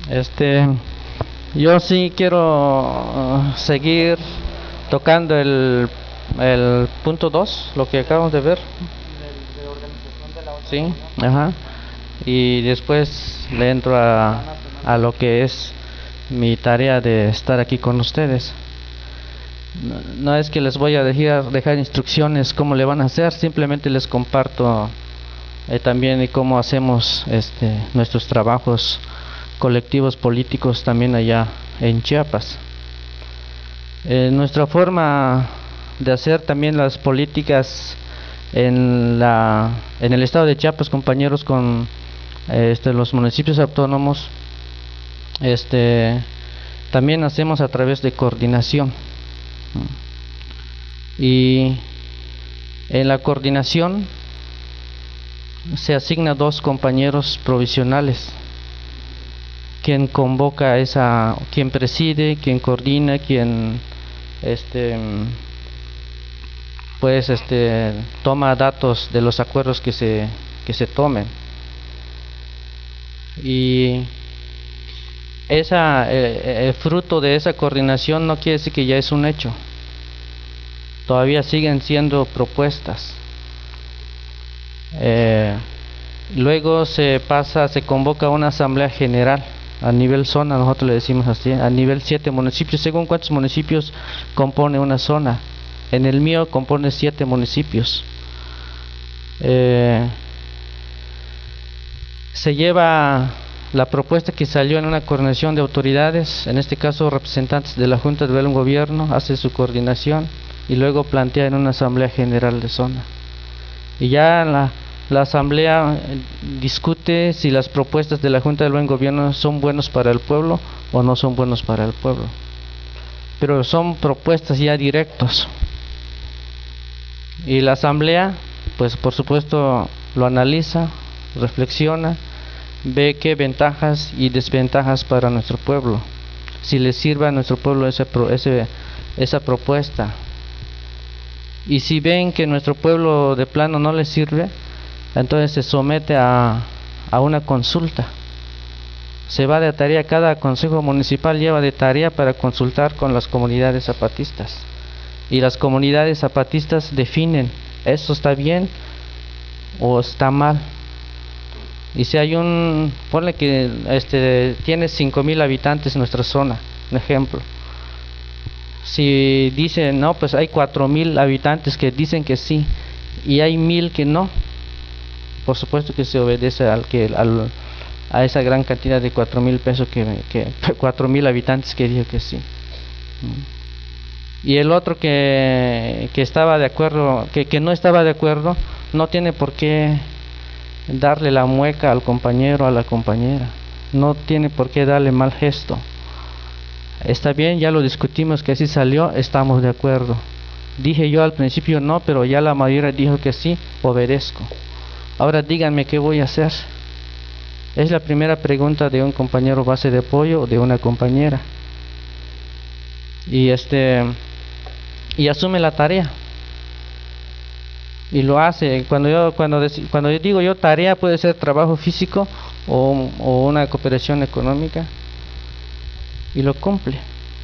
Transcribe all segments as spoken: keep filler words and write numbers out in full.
Este, yo sí quiero uh, seguir tocando el, el punto dos, lo que acabamos de ver. Sí, ajá. Y después le entro a, a lo que es mi tarea de estar aquí con ustedes. No, no es que les voy a dejar, dejar instrucciones cómo le van a hacer, simplemente les comparto eh, también y cómo hacemos este, nuestros trabajos colectivos políticos también allá en Chiapas. Eh, nuestra forma de hacer también las políticas en la en el estado de Chiapas, compañeros, con eh, este, los municipios autónomos, este también hacemos a través de coordinación. Y en la coordinación se asigna dos compañeros provisionales, quien convoca esa, quien preside, quien coordina, quien este pues este toma datos de los acuerdos que se que se tomen. Y esa eh, el fruto de esa coordinación no quiere decir que ya es un hecho. Todavía siguen siendo propuestas. Eh, luego se pasa, se convoca una asamblea general a nivel zona, nosotros le decimos así, a nivel siete municipios, según cuántos municipios compone una zona. En el mío compone siete municipios. Eh, se lleva la propuesta que salió en una coordinación de autoridades, en este caso representantes de la Junta de Buen Gobierno, hace su coordinación y luego plantea en una asamblea general de zona. Y ya la, la asamblea discute si las propuestas de la Junta del Buen Gobierno son buenos para el pueblo o no son buenos para el pueblo. Pero son propuestas ya directos. Y la asamblea, pues por supuesto, lo analiza, reflexiona, ve qué ventajas y desventajas para nuestro pueblo, si le sirve a nuestro pueblo ese, ese, esa propuesta. Y si ven que nuestro pueblo de plano no le sirve, entonces se somete a, a una consulta. Se va de tarea, cada consejo municipal lleva de tarea para consultar con las comunidades zapatistas. Y las comunidades zapatistas definen, ¿esto está bien o está mal? Y si hay un, ponle que este tiene cinco mil habitantes en nuestra zona, un ejemplo. Si dicen no, pues hay cuatro mil habitantes que dicen que sí y hay mil que no, por supuesto que se obedece al que al, a esa gran cantidad de cuatro mil pesos que, que cuatro mil habitantes que dijo que sí. Y el otro que, que estaba de acuerdo, que, que no estaba de acuerdo, no tiene por qué darle la mueca al compañero, a la compañera, no tiene por qué darle mal gesto. Está bien, ya lo discutimos que así salió, estamos de acuerdo. Dije yo al principio no, pero ya la mayoría dijo que sí, obedezco. Ahora díganme qué voy a hacer. Es la primera pregunta de un compañero base de apoyo o de una compañera. Y este y asume la tarea. Y lo hace. Cuando yo cuando cuando yo digo yo tarea, puede ser trabajo físico o, o una cooperación económica, y lo cumple.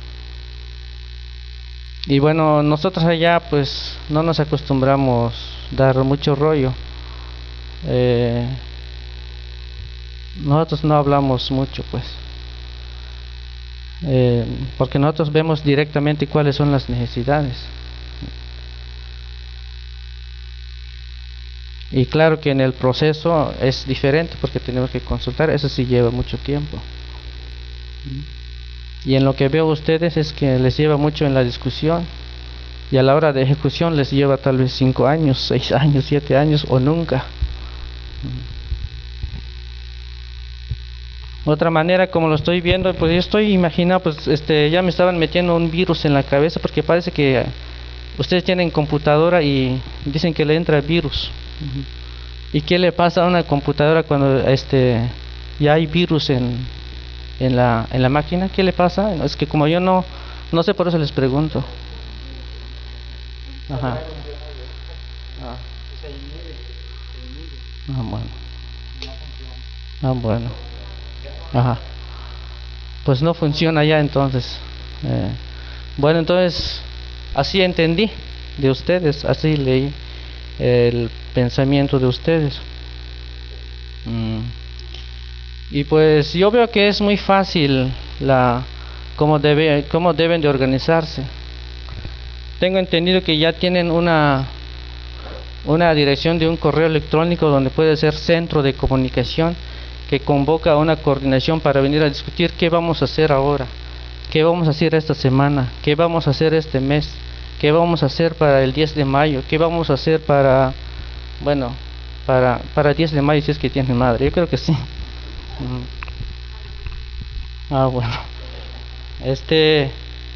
Y bueno, nosotros allá pues no nos acostumbramos a dar mucho rollo. Eh, nosotros no hablamos mucho, pues, eh, porque nosotros vemos directamente cuáles son las necesidades. Y claro que en el proceso es diferente porque tenemos que consultar, eso sí lleva mucho tiempo. Y en lo que veo ustedes es que les lleva mucho en la discusión, y a la hora de ejecución les lleva tal vez cinco años, seis años, siete años o nunca. Otra manera como lo estoy viendo, pues yo estoy imaginando, pues este ya me estaban metiendo un virus en la cabeza, porque parece que ustedes tienen computadora y dicen que le entra virus. ¿Y qué le pasa a una computadora cuando este ya hay virus en en la en la máquina? ¿Qué le pasa? Es que como yo no no sé, por eso les pregunto. Ajá. Ah, ah bueno. Ah, bueno. Ajá. pues no funciona ya entonces. Eh, bueno, entonces así entendí de ustedes, así leí el pensamiento de ustedes. Mm. Y pues yo veo que es muy fácil la cómo debe cómo deben de organizarse. Tengo entendido que ya tienen una una dirección de un correo electrónico donde puede ser centro de comunicación, que convoca a una coordinación para venir a discutir qué vamos a hacer ahora, qué vamos a hacer esta semana, qué vamos a hacer este mes, qué vamos a hacer para el diez de mayo, qué vamos a hacer para, bueno, para para el diez de mayo, si es que tiene madre. Yo creo que sí. Ah, bueno. Este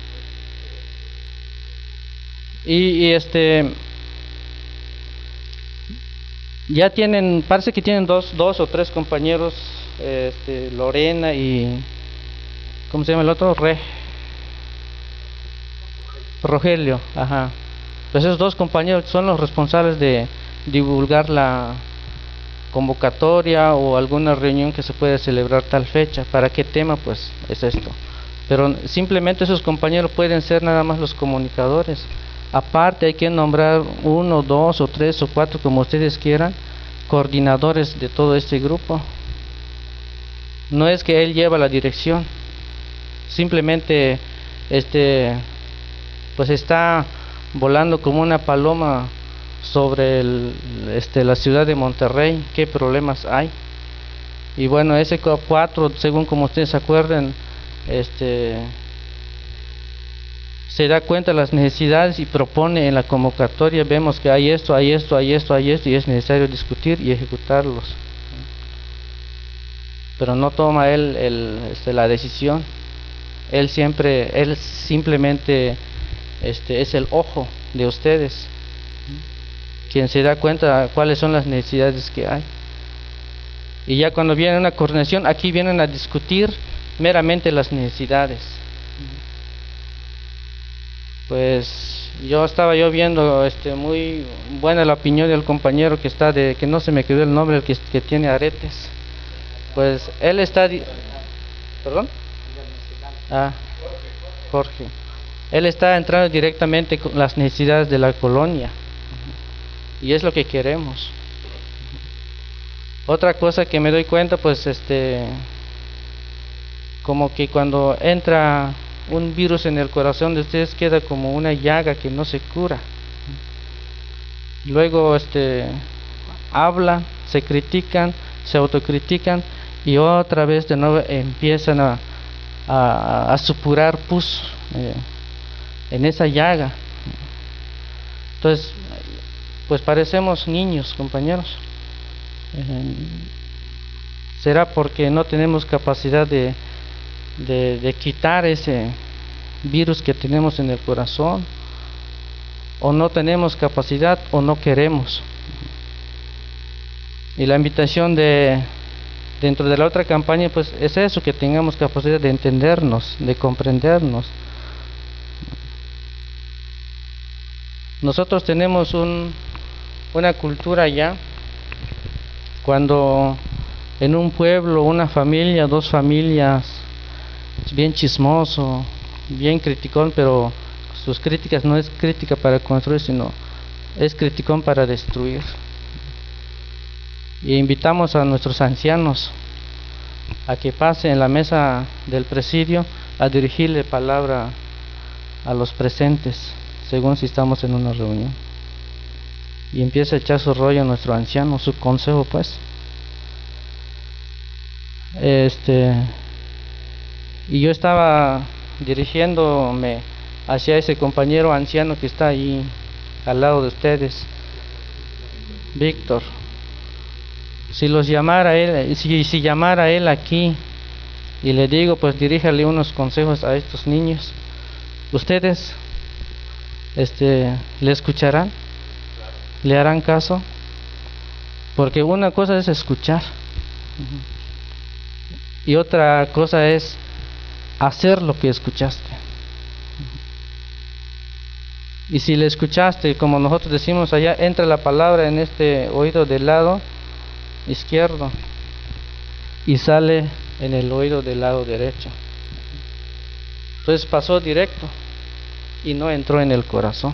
y, y este ya tienen, parece que tienen dos, dos o tres compañeros, este, Lorena y ¿cómo se llama el otro? Re, Rogelio, ajá. Pues esos dos compañeros son los responsables de divulgar la convocatoria o alguna reunión que se puede celebrar tal fecha. ¿Para qué tema? Pues es esto. Pero simplemente esos compañeros pueden ser nada más los comunicadores. Aparte hay que nombrar uno, dos o tres o cuatro, como ustedes quieran, coordinadores de todo este grupo. No es que él lleva la dirección, simplemente este pues está volando como una paloma sobre el, este, la ciudad de Monterrey. ¿Qué problemas hay? Y bueno, ese cuatro, según como ustedes se acuerden, este se da cuenta de las necesidades y propone en la convocatoria. Vemos que hay esto, hay esto, hay esto, hay esto, y es necesario discutir y ejecutarlos. Pero no toma él el, este, la decisión. Él siempre, él simplemente este, es el ojo de ustedes, quien se da cuenta de cuáles son las necesidades que hay. Y ya cuando viene una coordinación, aquí vienen a discutir meramente las necesidades. Pues yo estaba yo viendo este muy buena la opinión del compañero que está de, que no se me quedó el nombre, el que, que tiene aretes. Pues él está di perdón ah Jorge, él está entrando directamente con las necesidades de la colonia, y es lo que queremos. Otra cosa que me doy cuenta, pues este como que cuando entra un virus en el corazón de ustedes, queda como una llaga que no se cura. Luego este hablan, se critican, se autocritican, y otra vez de nuevo empiezan a, a, a supurar pus eh, en esa llaga. Entonces pues parecemos niños, compañeros. Eh, será porque no tenemos capacidad de De, de quitar ese virus que tenemos en el corazón, o no tenemos capacidad o no queremos. Y la invitación de dentro de la otra campaña pues es eso, que tengamos capacidad de entendernos, de comprendernos. Nosotros tenemos un, una cultura ya, cuando en un pueblo, una familia, dos familias, bien chismoso, bien criticón, pero sus críticas no es crítica para construir, sino es criticón para destruir. Y invitamos a nuestros ancianos a que pasen en la mesa del presidio a dirigirle palabra a los presentes, según si estamos en una reunión, y empieza a echar su rollo a nuestro anciano, su consejo pues. Este y yo estaba dirigiéndome hacia ese compañero anciano que está ahí al lado de ustedes, Víctor. Si los llamara él, si, si llamara él aquí y le digo, pues diríjale unos consejos a estos niños, ustedes este le escucharán, le harán caso, porque una cosa es escuchar y otra cosa es hacer lo que escuchaste. Y si le escuchaste, como nosotros decimos allá, entra la palabra en este oído del lado izquierdo y sale en el oído del lado derecho. Entonces pasó directo y no entró en el corazón.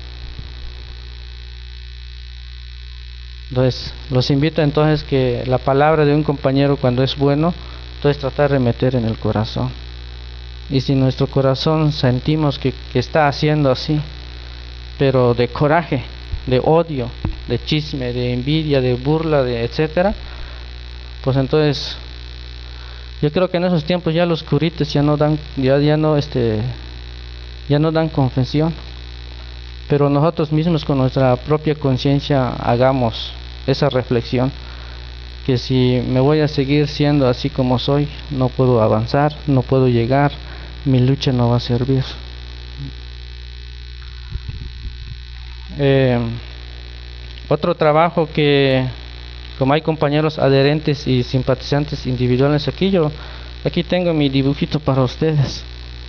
Entonces los invito entonces que la palabra de un compañero cuando es bueno, entonces tratar de meter en el corazón. Y si nuestro corazón sentimos que, que está haciendo así, pero de coraje, de odio, de chisme, de envidia, de burla, de etcétera, pues entonces yo creo que en esos tiempos ya los curites ya no dan, ya, ya no este, ya no dan confesión. Pero nosotros mismos con nuestra propia conciencia hagamos esa reflexión, que si me voy a seguir siendo así como soy, no puedo avanzar, no puedo llegar, mi lucha no va a servir. Eh, otro trabajo que, como hay compañeros adherentes y simpatizantes individuales aquí, yo aquí tengo mi dibujito para ustedes.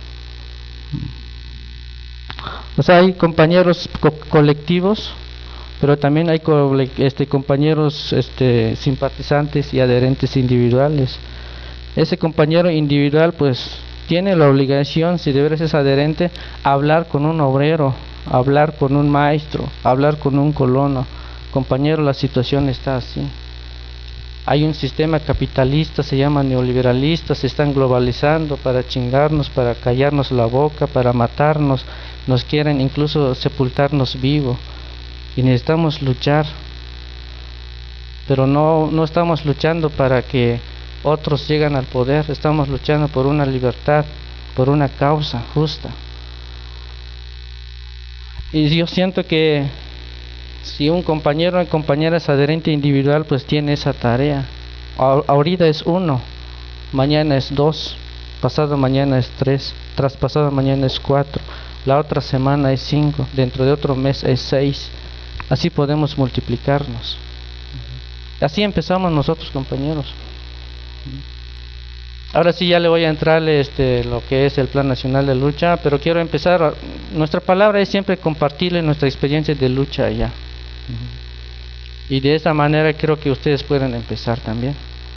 O sea, hay compañeros co colectivos, pero también hay co este, compañeros este, simpatizantes y adherentes individuales. Ese compañero individual pues tiene la obligación, si de veras es adherente, hablar con un obrero, hablar con un maestro, hablar con un colono. Compañero, la situación está así. Hay un sistema capitalista, se llama neoliberalista, se están globalizando para chingarnos, para callarnos la boca, para matarnos, nos quieren incluso sepultarnos vivos y necesitamos luchar, pero no, no estamos luchando para que otros lleguen al poder, estamos luchando por una libertad, por una causa justa. Y yo siento que si un compañero o compañera es adherente individual, pues tiene esa tarea. Ahorita es uno, mañana es dos, pasado mañana es tres, tras pasado mañana es cuatro, la otra semana es cinco, dentro de otro mes es seis. Así podemos multiplicarnos. Así empezamos nosotros, compañeros. Ahora sí ya le voy a entrarle este, lo que es el Plan Nacional de Lucha, pero quiero empezar. Nuestra palabra es siempre compartirle nuestra experiencia de lucha allá. Y de esta manera creo que ustedes pueden empezar también.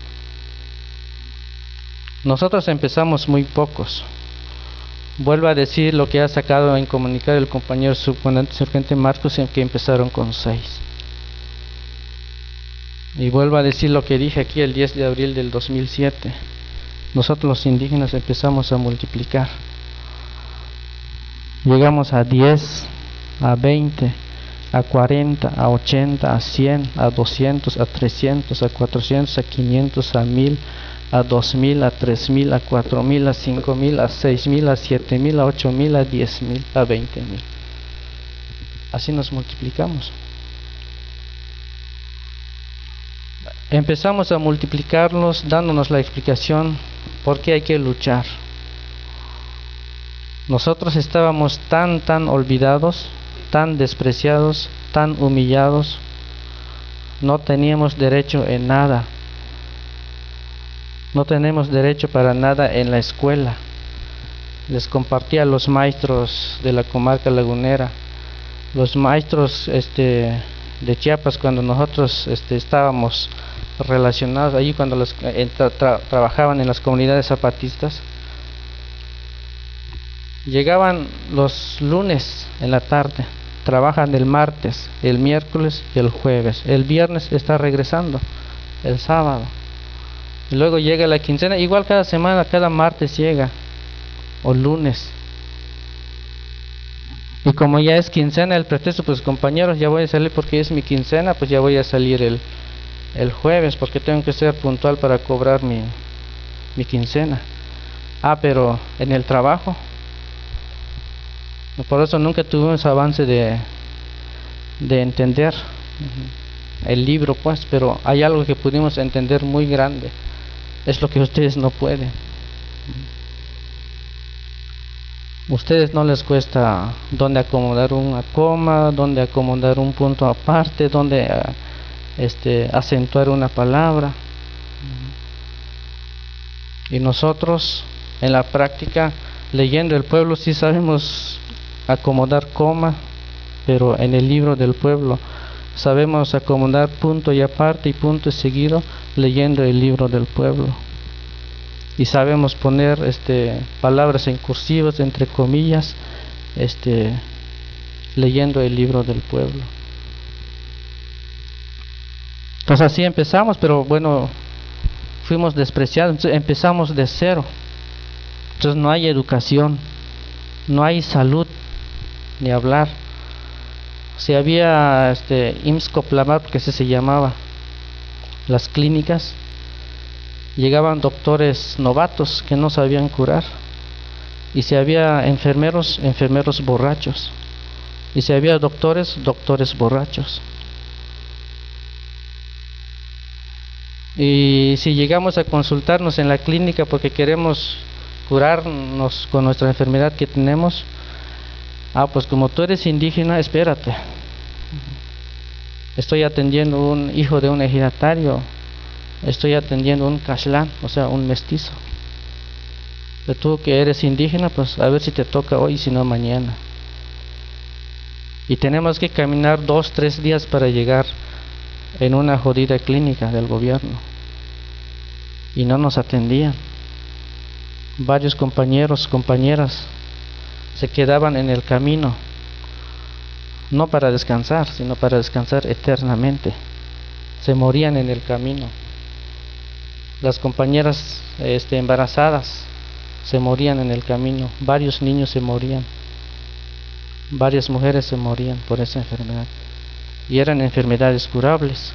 Nosotros empezamos muy pocos. Vuelvo a decir lo que ha sacado en comunicar el compañero subcomandante Marcos, en que empezaron con seis. Y vuelvo a decir lo que dije aquí el diez de abril del dos mil siete. Nosotros los indígenas empezamos a multiplicar. Llegamos a diez, a veinte, a cuarenta, a ochenta, a cien, a doscientos, a trescientos, a cuatrocientos, a quinientos, a mil, a dos mil, a tres mil, a cuatro mil, a cinco mil, a seis mil, a siete mil, a ocho mil, a diez mil, a veinte mil. Así nos multiplicamos. Empezamos a multiplicarnos dándonos la explicación por qué hay que luchar. Nosotros estábamos tan, tan olvidados, tan despreciados, tan humillados, no teníamos derecho en nada. No tenemos derecho para nada en la escuela. Les compartí a los maestros de la comarca lagunera, los maestros este, de Chiapas, cuando nosotros este, estábamos relacionados allí, cuando los, eh, tra tra trabajaban en las comunidades zapatistas. Llegaban los lunes en la tarde, trabajan el martes, el miércoles y el jueves. El viernes está regresando, el sábado. Y luego llega la quincena, igual cada semana, cada martes llega, o lunes. Y como ya es quincena, el pretexto, pues compañeros, ya voy a salir porque es mi quincena, pues ya voy a salir el, el jueves, porque tengo que ser puntual para cobrar mi, mi quincena. Ah, pero en el trabajo, por eso nunca tuvimos avance de, de entender el libro, pues, pero hay algo que pudimos entender muy grande. Es lo que ustedes no pueden. Ustedes no les cuesta dónde acomodar una coma, dónde acomodar un punto aparte, dónde este, acentuar una palabra. Y nosotros en la práctica, leyendo el pueblo, sí sabemos acomodar coma, pero en el libro del pueblo sabemos acomodar punto y aparte y punto y seguido, leyendo el libro del pueblo. y sabemos poner este palabras en cursivas, entre comillas, este leyendo el libro del pueblo. Entonces así empezamos, pero bueno, fuimos despreciados. Entonces empezamos de cero. Entonces no hay educación, no hay salud, ni hablar. Si había este I M S S Coplamar, porque ese se llamaba, las clínicas, llegaban doctores novatos que no sabían curar. Y si había enfermeros, enfermeros borrachos. Y si había doctores, doctores borrachos. Y si llegamos a consultarnos en la clínica porque queremos curarnos con nuestra enfermedad que tenemos, ah, pues como tú eres indígena, espérate, estoy atendiendo un hijo de un ejidatario, estoy atendiendo un cashlán, o sea, un mestizo. Pero tú que eres indígena, pues a ver si te toca hoy, si no mañana. Y tenemos que caminar dos, tres días para llegar en una jodida clínica del gobierno. Y no nos atendían. Varios compañeros, compañeras se quedaban en el camino, no para descansar, sino para descansar eternamente. Se morían en el camino. Las compañeras este, embarazadas se morían en el camino. Varios niños se morían. Varias mujeres se morían por esa enfermedad. Y eran enfermedades curables.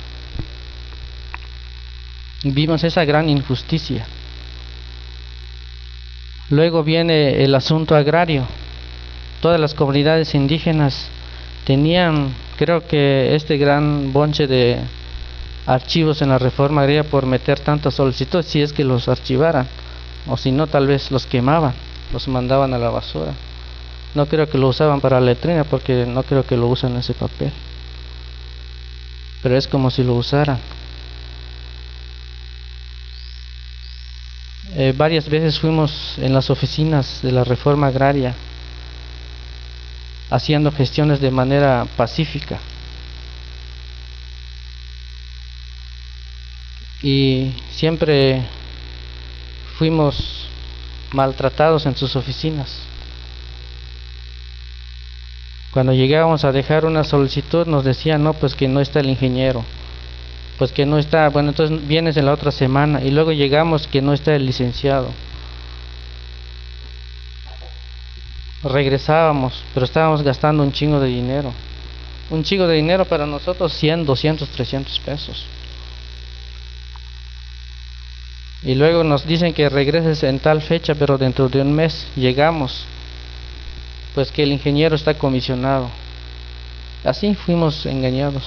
Vimos esa gran injusticia. Luego viene el asunto agrario. Todas las comunidades indígenas tenían, creo que este gran bonche de archivos en la reforma agraria por meter tantas solicitudes, si es que los archivaran, o si no tal vez los quemaban, los mandaban a la basura. No creo que lo usaban para la letrina, porque no creo que lo usan ese papel, pero es como si lo usaran. Eh, varias veces fuimos en las oficinas de la reforma agraria haciendo gestiones de manera pacífica, y siempre fuimos maltratados en sus oficinas. Cuando llegábamos a dejar una solicitud nos decían, no, pues que no está el ingeniero, pues que no está, bueno, entonces vienes en la otra semana, y luego llegamos que no está el licenciado. Regresábamos, pero estábamos gastando un chingo de dinero, un chingo de dinero para nosotros, cien, doscientos, trescientos pesos. Y luego nos dicen que regreses en tal fecha, pero dentro de un mes llegamos, pues que el ingeniero está comisionado. Así fuimos engañados.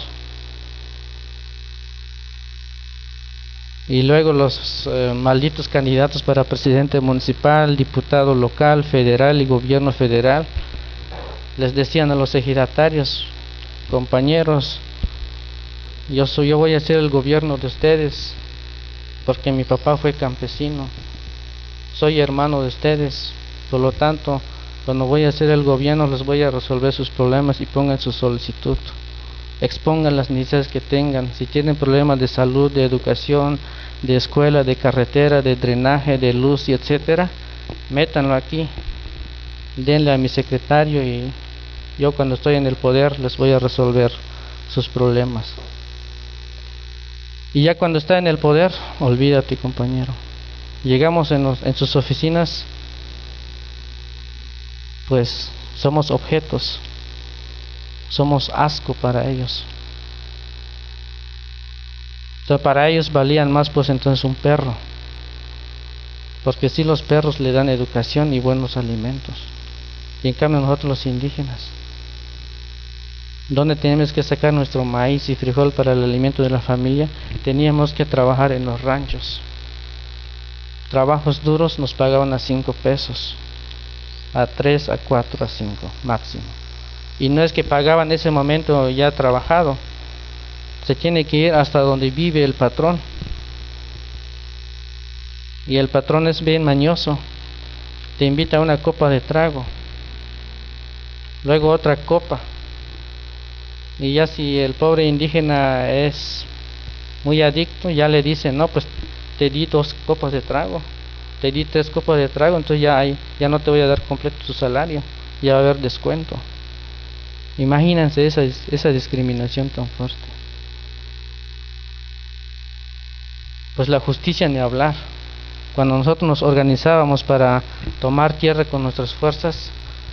Y luego los eh, malditos candidatos para presidente municipal, diputado local, federal y gobierno federal les decían a los ejidatarios, compañeros, yo soy, yo voy a ser el gobierno de ustedes, porque mi papá fue campesino, soy hermano de ustedes, por lo tanto, cuando voy a hacer el gobierno les voy a resolver sus problemas, y pongan su solicitud, expongan las necesidades que tengan. Si tienen problemas de salud, de educación, de escuela, de carretera, de drenaje, de luz y etcétera, métanlo aquí, denle a mi secretario, y yo cuando estoy en el poder les voy a resolver sus problemas. Y ya cuando está en el poder, olvídate, compañero. Llegamos en, los, en sus oficinas, pues somos objetos, somos asco para ellos. Entonces para ellos valían más pues entonces un perro, porque si los perros le dan educación y buenos alimentos, y en cambio nosotros los indígenas, ¿dónde tenemos que sacar nuestro maíz y frijol para el alimento de la familia? Teníamos que trabajar en los ranchos. Trabajos duros nos pagaban a cinco pesos, a tres, a cuatro, a cinco máximo. Y no es que pagaban ese momento ya trabajado, se tiene que ir hasta donde vive el patrón. Y el patrón es bien mañoso, te invita a una copa de trago, luego otra copa, y ya si el pobre indígena es muy adicto, ya le dicen, no, pues te di dos copas de trago, te di tres copas de trago, entonces ya hay, ya no te voy a dar completo tu salario, ya va a haber descuento. Imagínense esa, esa discriminación tan fuerte. Pues la justicia ni hablar. Cuando nosotros nos organizábamos para tomar tierra con nuestras fuerzas,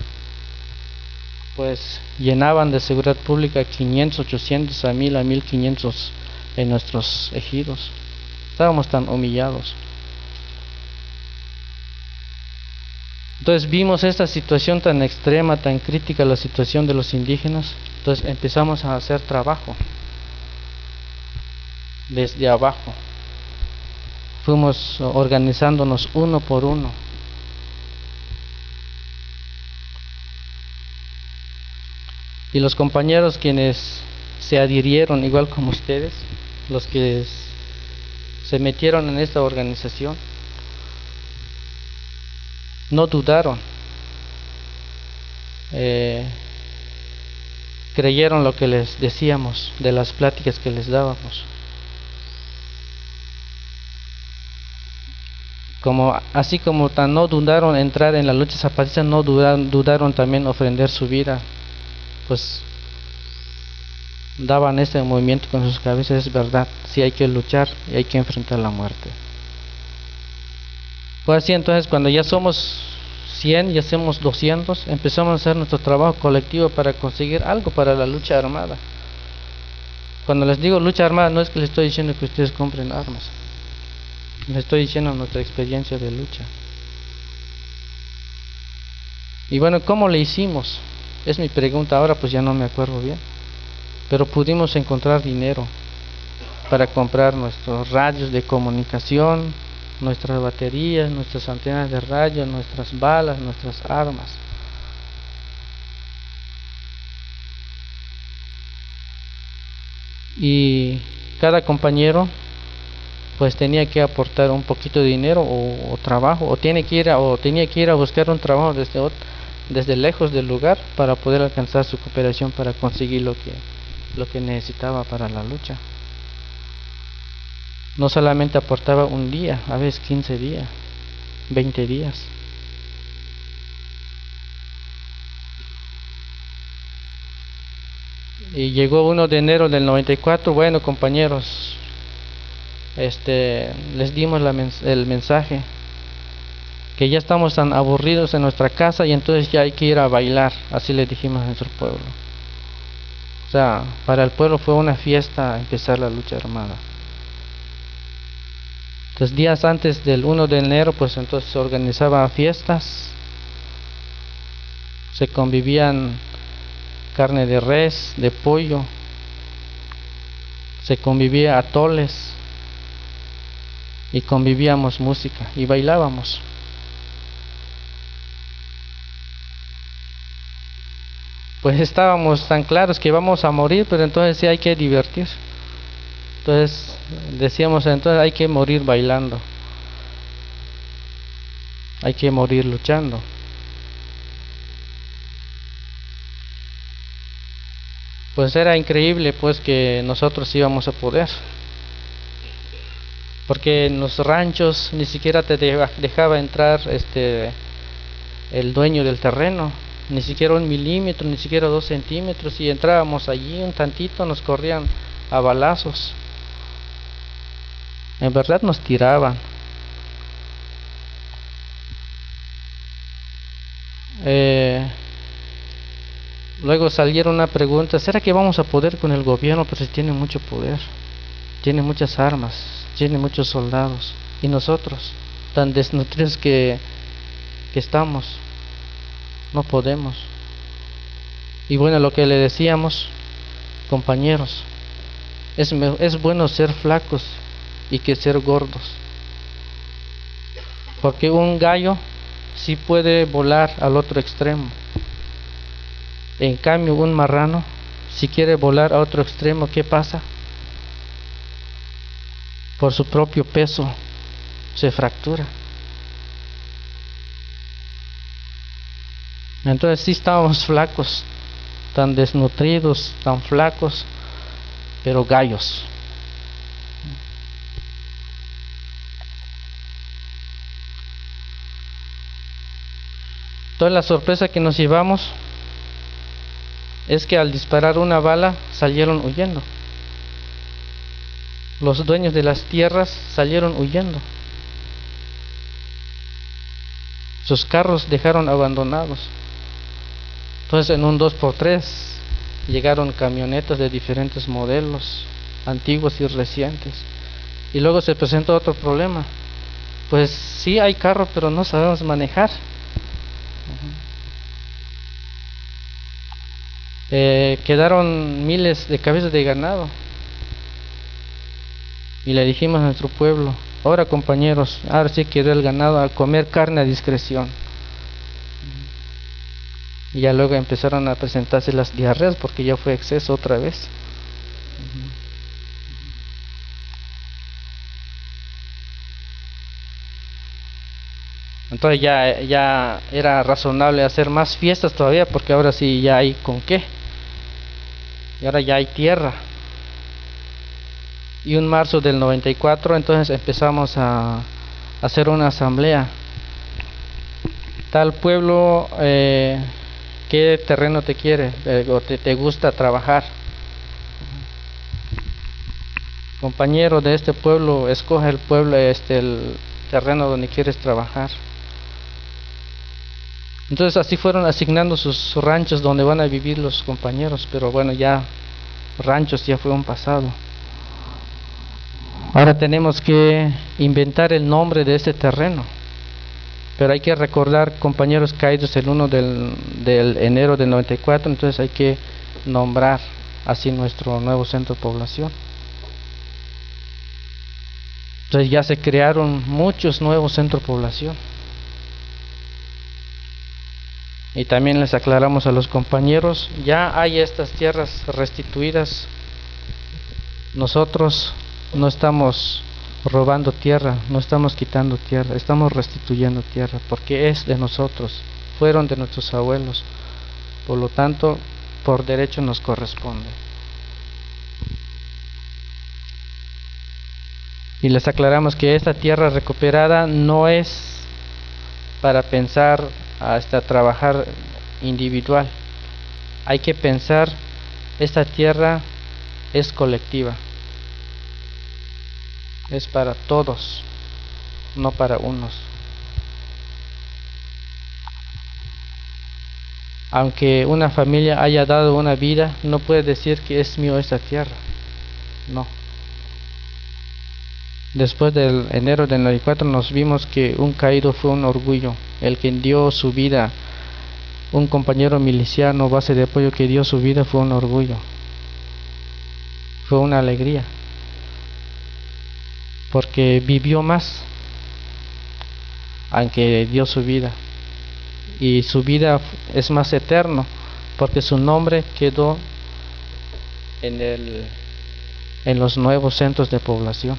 pues llenaban de seguridad pública quinientos, ochocientos, a mil, a mil quinientos en nuestros ejidos. Estábamos tan humillados. Entonces vimos esta situación tan extrema, tan crítica, la situación de los indígenas. Entonces empezamos a hacer trabajo desde abajo. Fuimos organizándonos uno por uno. Y los compañeros quienes se adhirieron igual como ustedes, los que se metieron en esta organización, no dudaron, eh, creyeron lo que les decíamos de las pláticas que les dábamos. Como, así como tan no dudaron entrar en la lucha zapatista, no dudaron, dudaron también ofrendar su vida, pues daban este movimiento con sus cabezas. Es verdad, sí hay que luchar y hay que enfrentar la muerte. Pues así, entonces cuando ya somos cien y hacemos doscientos, empezamos a hacer nuestro trabajo colectivo para conseguir algo para la lucha armada. Cuando les digo lucha armada, no es que les estoy diciendo que ustedes compren armas, les estoy diciendo nuestra experiencia de lucha. Y bueno, ¿cómo le hicimos? Es mi pregunta. Ahora pues ya no me acuerdo bien, pero pudimos encontrar dinero para comprar nuestros radios de comunicación, nuestras baterías, nuestras antenas de radio, nuestras balas, nuestras armas. Y cada compañero pues tenía que aportar un poquito de dinero o, o trabajo, o tiene que ir a, o tenía que ir a buscar un trabajo desde desde lejos del lugar para poder alcanzar su cooperación, para conseguir lo que lo que necesitaba para la lucha. No solamente aportaba un día, a veces quince días, veinte días. Y llegó uno de enero del noventa y cuatro. Bueno, compañeros, este les dimos la mens el mensaje que ya estamos tan aburridos en nuestra casa y entonces ya hay que ir a bailar. Así le dijimos a nuestro pueblo. O sea, para el pueblo fue una fiesta empezar la lucha armada. Entonces días antes del uno de enero, pues entonces se organizaban fiestas, se convivían carne de res, de pollo, se convivía atoles y convivíamos música y bailábamos. Pues estábamos tan claros que vamos a morir, pero entonces sí hay que divertir. Entonces decíamos, entonces hay que morir bailando, hay que morir luchando. Pues era increíble pues que nosotros íbamos a poder, porque en los ranchos ni siquiera te dejaba entrar este el dueño del terreno, ni siquiera un milímetro, ni siquiera dos centímetros, y entrábamos allí un tantito, nos corrían a balazos. En verdad nos tiraban. Eh, luego salieron una pregunta: ¿será que vamos a poder con el gobierno? Pero si tiene mucho poder, tiene muchas armas, tiene muchos soldados, y nosotros, tan desnutridos que, que estamos, no podemos. Y bueno, lo que le decíamos, compañeros, es, es bueno ser flacos y que ser gordos, porque un gallo sí puede volar al otro extremo. En cambio un marrano, si quiere volar a otro extremo, ¿qué pasa? Por su propio peso se fractura. Entonces sí estábamos flacos, tan desnutridos, tan flacos, pero gallos. Entonces la sorpresa que nos llevamos es que al disparar una bala salieron huyendo. Los dueños de las tierras salieron huyendo. Sus carros dejaron abandonados. Entonces en un dos por tres llegaron camionetas de diferentes modelos, antiguos y recientes. Y luego se presentó otro problema. Pues sí hay carro, pero no sabemos manejar. Eh, quedaron miles de cabezas de ganado. Y le dijimos a nuestro pueblo: ahora, compañeros, ahora sí quedó el ganado a comer carne a discreción. Y ya luego empezaron a presentarse las diarreas porque ya fue exceso otra vez. Entonces ya, ya era razonable hacer más fiestas todavía, porque ahora sí ya hay con qué. Y ahora ya hay tierra. Y en marzo del noventa y cuatro entonces empezamos a hacer una asamblea. Tal pueblo, eh, ¿qué terreno te quiere eh, o te, te gusta trabajar? Compañero de este pueblo, escoge el pueblo, este, el terreno donde quieres trabajar. Entonces así fueron asignando sus ranchos donde van a vivir los compañeros, pero bueno, ya ranchos ya fue un pasado. Ahora tenemos que inventar el nombre de este terreno, pero hay que recordar, compañeros, caídos el uno del, del enero del noventa y cuatro, entonces hay que nombrar así nuestro nuevo centro de población. Entonces ya se crearon muchos nuevos centros de población. Y también les aclaramos a los compañeros, ya hay estas tierras restituidas. Nosotros no estamos robando tierra, no estamos quitando tierra, estamos restituyendo tierra, porque es de nosotros, fueron de nuestros abuelos, por lo tanto, por derecho nos corresponde. Y les aclaramos que esta tierra recuperada no es para pensar hasta trabajar individual. Hay que pensar, esta tierra es colectiva, es para todos, no para unos. Aunque una familia haya dado una vida, no puede decir que es mío esta tierra, no. Después del enero del noventa y cuatro nos vimos que un caído fue un orgullo, el que dio su vida, un compañero miliciano, base de apoyo, que dio su vida, fue un orgullo, fue una alegría, porque vivió más, aunque dio su vida, y su vida es más eterno, porque su nombre quedó en el, en los nuevos centros de población.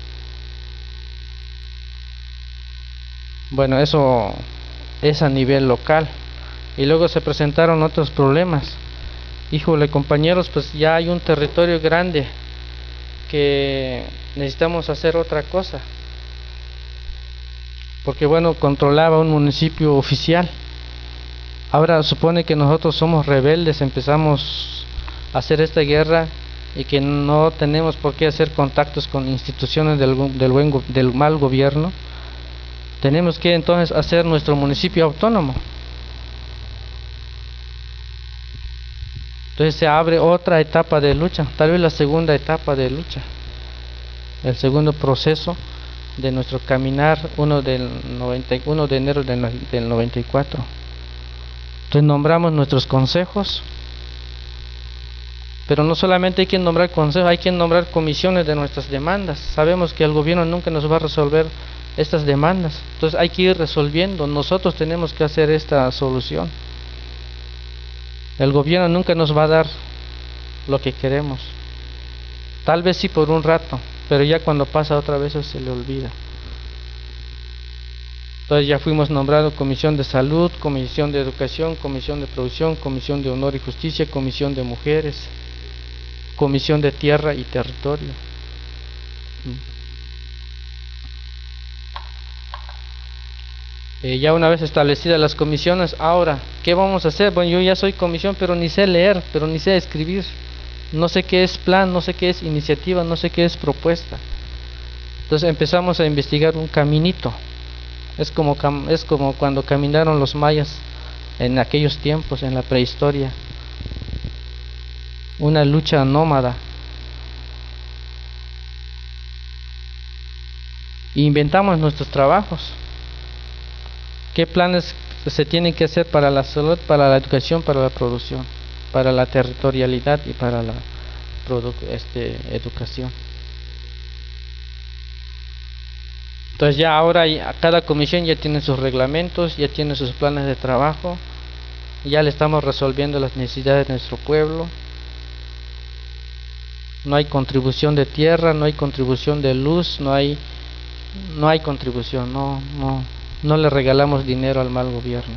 Bueno, eso es a nivel local. Y luego se presentaron otros problemas. Híjole, compañeros, pues ya hay un territorio grande que necesitamos hacer otra cosa. Porque bueno, controlaba un municipio oficial. Ahora supone que nosotros somos rebeldes, empezamos a hacer esta guerra y que no tenemos por qué hacer contactos con instituciones del, del, buen, del mal gobierno. Tenemos que entonces hacer nuestro municipio autónomo. Entonces se abre otra etapa de lucha, tal vez la segunda etapa de lucha, el segundo proceso de nuestro caminar, uno del noventa y uno de enero del, del noventa y cuatro. Entonces nombramos nuestros consejos, pero no solamente hay que nombrar consejos, hay que nombrar comisiones de nuestras demandas. Sabemos que el gobierno nunca nos va a resolver estas demandas, entonces hay que ir resolviendo, nosotros tenemos que hacer esta solución. El gobierno nunca nos va a dar lo que queremos, tal vez sí por un rato, pero ya cuando pasa otra vez se le olvida. Entonces ya fuimos nombrados comisión de salud, comisión de educación, comisión de producción, comisión de honor y justicia, comisión de mujeres, comisión de tierra y territorio. Eh, ya una vez establecidas las comisiones, ahora, ¿qué vamos a hacer? Bueno, yo ya soy comisión, pero ni sé leer, pero ni sé escribir. No sé qué es plan, no sé qué es iniciativa, no sé qué es propuesta. Entonces empezamos a investigar un caminito. Es como, es como cuando caminaron los mayas en aquellos tiempos, en la prehistoria. Una lucha nómada. Inventamos nuestros trabajos. ¿Qué planes se tienen que hacer para la salud, para la educación, para la producción, para la territorialidad y para la este, educación? Entonces ya ahora ya, cada comisión ya tiene sus reglamentos, ya tiene sus planes de trabajo, ya le estamos resolviendo las necesidades de nuestro pueblo. No hay contribución de tierra, no hay contribución de luz, no hay no hay contribución, no no no le regalamos dinero al mal gobierno.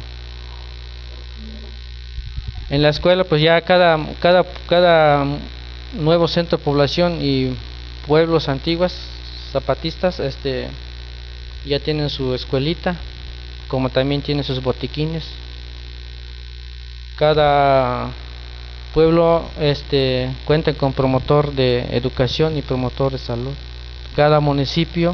En la escuela pues ya cada cada cada nuevo centro de población y pueblos antiguos zapatistas este ya tienen su escuelita, como también tiene sus botiquines. Cada pueblo este cuenta con promotor de educación y promotor de salud. Cada municipio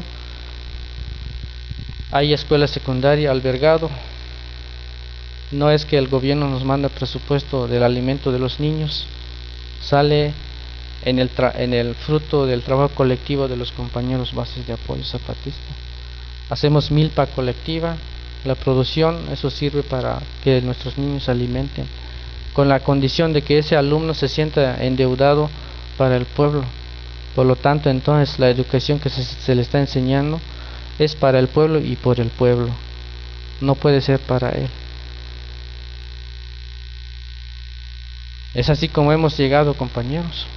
hay escuela secundaria albergado. No es que el gobierno nos manda presupuesto del alimento de los niños, sale en el tra en el fruto del trabajo colectivo de los compañeros bases de apoyo zapatista. Hacemos milpa colectiva, la producción, eso sirve para que nuestros niños se alimenten, con la condición de que ese alumno se sienta endeudado para el pueblo. Por lo tanto, entonces la educación que se, se le está enseñando es para el pueblo y por el pueblo, no puede ser para él. Es así como hemos llegado, compañeros.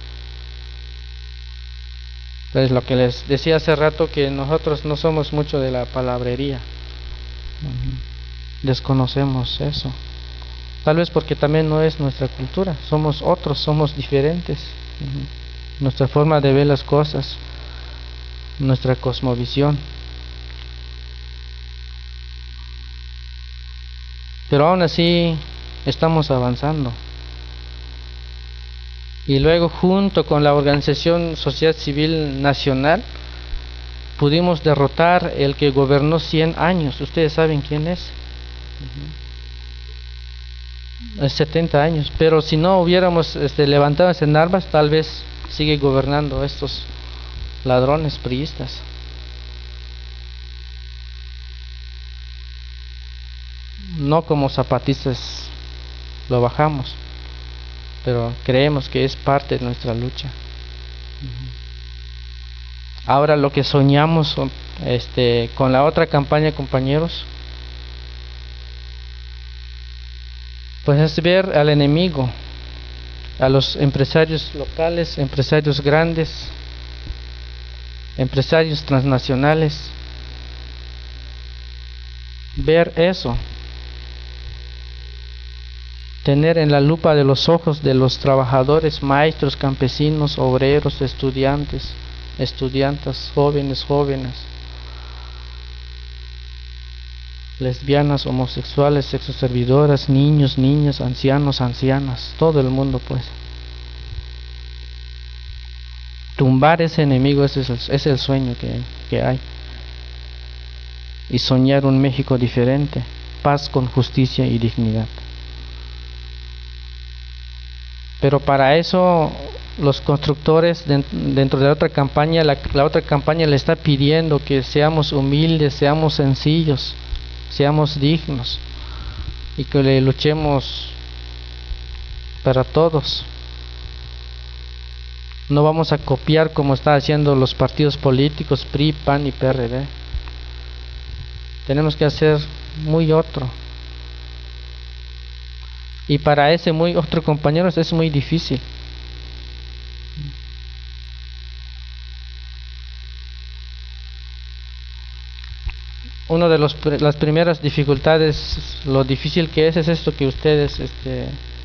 Entonces, lo que les decía hace rato, que nosotros no somos mucho de la palabrería. Uh-huh. Desconocemos eso. Tal vez porque también no es nuestra cultura. Somos otros, somos diferentes. Uh-huh. Nuestra forma de ver las cosas, nuestra cosmovisión. Pero aún así estamos avanzando. Y luego, junto con la Organización Sociedad Civil Nacional, pudimos derrotar el que gobernó cien años. Ustedes saben quién es. Uh-huh. Es setenta años. Pero si no hubiéramos este, levantado en armas, tal vez sigue gobernando estos ladrones priistas. No como zapatistas lo bajamos, pero creemos que es parte de nuestra lucha. Ahora lo que soñamos este, con la otra campaña, compañeros, pues es ver al enemigo, a los empresarios locales, empresarios grandes, empresarios transnacionales, ver eso, tener en la lupa de los ojos de los trabajadores, maestros, campesinos, obreros, estudiantes, estudiantas, jóvenes, jóvenes, lesbianas, homosexuales, sexoservidoras, niños, niñas, ancianos, ancianas, todo el mundo pues. Tumbar ese enemigo, ese es el, ese es el sueño que, que hay. Y soñar un México diferente, paz con justicia y dignidad. Pero para eso los constructores dentro de la otra campaña, la, la otra campaña le está pidiendo que seamos humildes, seamos sencillos, seamos dignos y que le luchemos para todos. No vamos a copiar como están haciendo los partidos políticos P R I, P A N y P R D. Tenemos que hacer muy otro. Y para ese muy otro, compañeros, es muy difícil. Una de los, las primeras dificultades, lo difícil que es, es esto que ustedes este,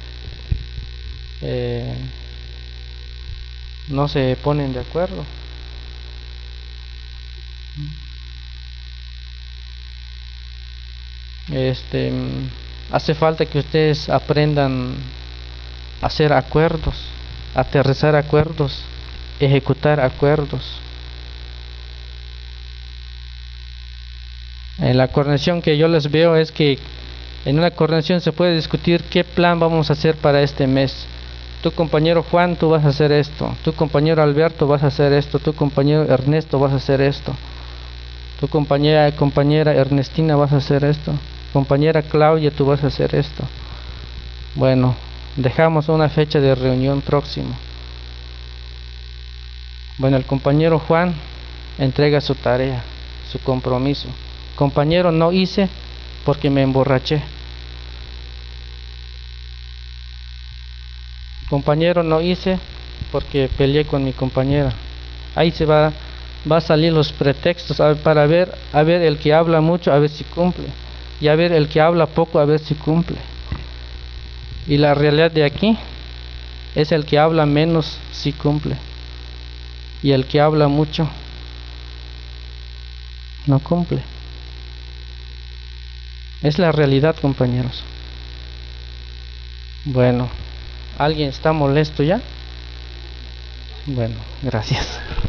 eh, no se ponen de acuerdo. Este, hace falta que ustedes aprendan a hacer acuerdos, aterrizar acuerdos, ejecutar acuerdos. En la coordinación que yo les veo es que en una coordinación se puede discutir qué plan vamos a hacer para este mes. Tu compañero Juan, tú vas a hacer esto. Tu compañero Alberto vas a hacer esto. Tu compañero Ernesto vas a hacer esto. Tu compañera compañera Ernestina vas a hacer esto. Compañera Claudia, tú vas a hacer esto. Bueno, dejamos una fecha de reunión próximo. Bueno, el compañero Juan entrega su tarea, su compromiso. Compañero, no hice porque me emborraché. Compañero, no hice porque peleé con mi compañera. Ahí se va, va a salir los pretextos a ver, para ver, a ver el que habla mucho, a ver si cumple. Y a ver el que habla poco, a ver si cumple. Y la realidad de aquí es el que habla menos si cumple. Y el que habla mucho no cumple. Es la realidad, compañeros. Bueno, ¿alguien está molesto ya? Bueno, gracias.